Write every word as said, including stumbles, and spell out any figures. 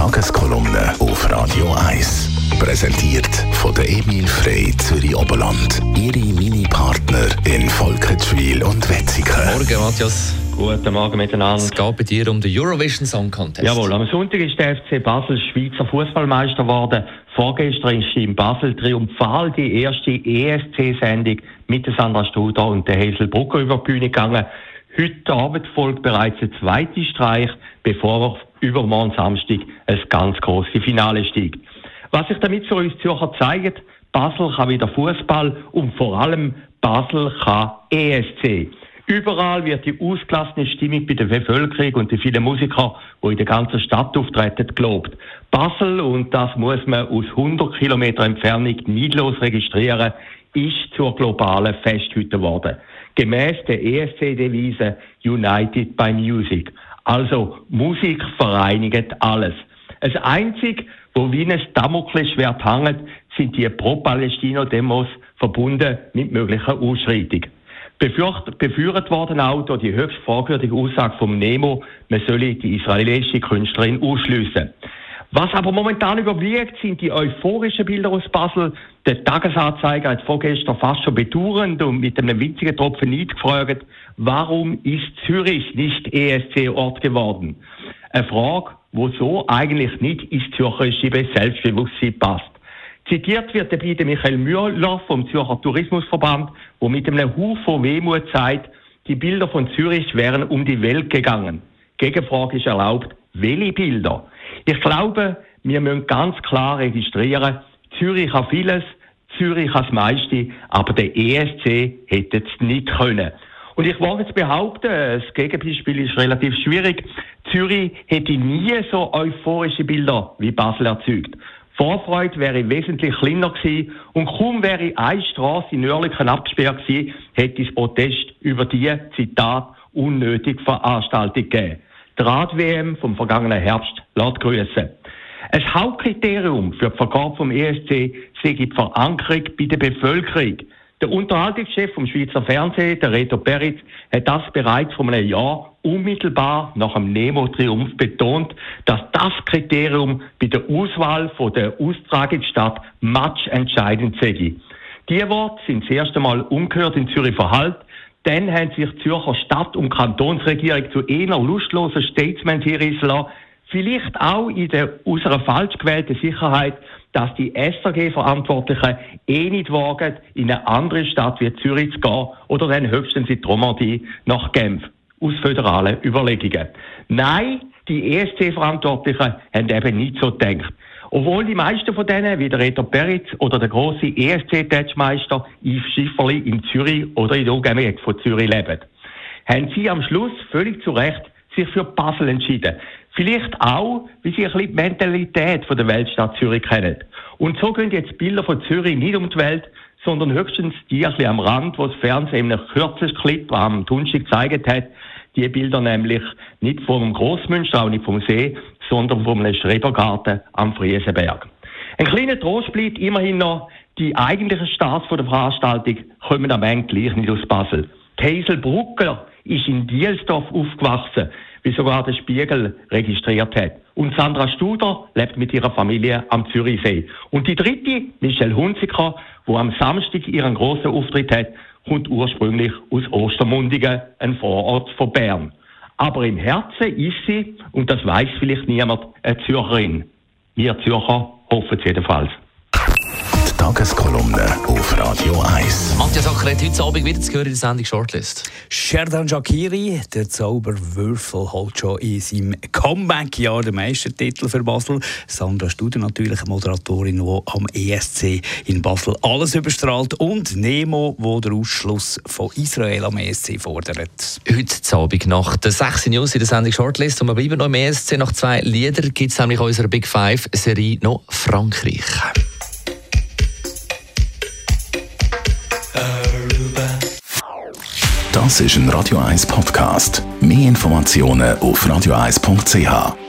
Tageskolumne auf Radio eins. Präsentiert von der Emil Frey Zürich Oberland. Ihre Mini-Partner in Volketschwil und Wetzikon. Morgen, Matthias. Guten Morgen miteinander. Es geht bei dir um den Eurovision Song Contest. Jawohl, am Sonntag ist der F C Basel Schweizer Fußballmeister geworden. Vorgestern ist in Basel triumphal die erste E S C-Sendung mit der Sandra Studer und der Hazel Brucker über die Bühne gegangen. Heute Abend folgt bereits der zweite Streich, bevor übermorgen Samstag ein ganz grosses Finale steigt. Was sich damit für uns Zürcher zeigt, Basel kann wieder Fußball und vor allem Basel kann E S C. Überall wird die ausgelassene Stimmung bei der Bevölkerung und den vielen Musikern, die in der ganzen Stadt auftreten, gelobt. Basel, und das muss man aus hundert Kilometern Entfernung neidlos registrieren, ist zur globalen Festhütte geworden. Gemäss der E S C-Devise United by Music. Also Musik vereinigt alles. Das Einzige, wo wie ein Damoklesschwert hängt, sind die Pro-Palästina-Demos verbunden mit möglichen Ausschreitungen. Befürcht, befürwortet worden auch durch die höchst fragwürdige Aussage vom Nemo, man solle die israelische Künstlerin ausschliessen. Was aber momentan überwiegt, sind die euphorischen Bilder aus Basel. Der Tagesanzeiger hat vorgestern fast schon bedauernd und mit einem witzigen Tropfen Neid gefragt, warum ist Zürich nicht E S C-Ort geworden? Eine Frage, die so eigentlich nicht ins zürcherische Selbstbewusstsein passt. Zitiert wird dabei der Michael Müller vom Zürcher Tourismusverband, der mit einem Hauch von Wehmut sagt, die Bilder von Zürich wären um die Welt gegangen. Gegenfrage ist erlaubt, welche Bilder? Ich glaube, wir müssen ganz klar registrieren, Zürich kann vieles, Zürich kann das meiste, aber der E S C hätte es nicht können. Und ich wage jetzt behaupten, das Gegenbeispiel ist relativ schwierig, Zürich hätte nie so euphorische Bilder wie Basel erzeugt. Vorfreude wäre wesentlich kleiner gewesen und kaum wäre eine Strasse in Oerlikon abgesperrt gewesen, hätte es Protest über die, Zitat, unnötige Veranstaltung gegeben. Die Rad-W M vom vergangenen Herbst lässt grüssen. Ein Hauptkriterium für die Vergabe vom E S C sei die Verankerung bei der Bevölkerung. Der Unterhaltungschef vom Schweizer Fernsehen, der Reto Peritz, hat das bereits vor einem Jahr unmittelbar nach dem Nemo-Triumph betont, dass das Kriterium bei der Auswahl von der Austragungsstadt matchentscheidend sei. Diese Worte sind das erste Mal umgehört in Zürich verhalten. Dann haben sich die Zürcher Stadt- und Kantonsregierung zu eher lustlosen Statements hinreissen lassen. Vielleicht auch in der aus einer falsch gewählten Sicherheit, dass die S R G-Verantwortlichen eh nicht wagen, in eine andere Stadt wie Zürich zu gehen oder dann höchstens in die Romandie nach Genf. Aus föderalen Überlegungen. Nein, die E S C-Verantwortlichen haben eben nicht so gedacht. Obwohl die meisten von denen, wie der Reto Peritz oder der grosse E S C-Touchmeister Yves Schifferli in Zürich oder in der Umgebung von Zürich leben, haben sie am Schluss völlig zu Recht sich für Basel entschieden. Vielleicht auch, weil sie ein bisschen die Mentalität von der Weltstadt Zürich kennen. Und so gehen jetzt Bilder von Zürich nicht um die Welt, sondern höchstens die ein bisschen am Rand, wo das Fernsehen in einem kürzlichen Clip am Donnerstag gezeigt hat. Die Bilder nämlich nicht vom Grossmünster, auch nicht vom See, sondern vom Schrebergarten am Friesenberg. Ein kleiner Trost bleibt immerhin noch, die eigentlichen Stars der Veranstaltung kommen am Ende gleich nicht aus Basel. Die Hazel Brucker ist in Dielsdorf aufgewachsen, wie sogar der Spiegel registriert hat. Und Sandra Studer lebt mit ihrer Familie am Zürichsee. Und die dritte, Michelle Hunziker, die am Samstag ihren grossen Auftritt hat, kommt ursprünglich aus Ostermundigen, ein Vorort von Bern. Aber im Herzen ist sie, und das weiss vielleicht niemand, eine Zürcherin. Wir Zürcher hoffen es jedenfalls. Die Tageskolumne auf Radio eins. Matthias Acker hat heute Abend wieder zu hören in der Sendung Shortlist. Sherdan Shaqiri, der Zauberwürfel, holt schon in seinem Comeback-Jahr den Meistertitel für Basel. Sandra Studer natürlich, eine Moderatorin, die am E S C in Basel alles überstrahlt. Und Nemo, der den Ausschluss von Israel am E S C fordert. Heute Abend nach der sechs News in der Sendung Shortlist. Und wir bleiben noch im E S C. Nach zwei Liedern gibt es nämlich unserer Big Five-Serie noch Frankreich. Das ist ein Radio eins Podcast. Mehr Informationen auf radio eins punkt c h.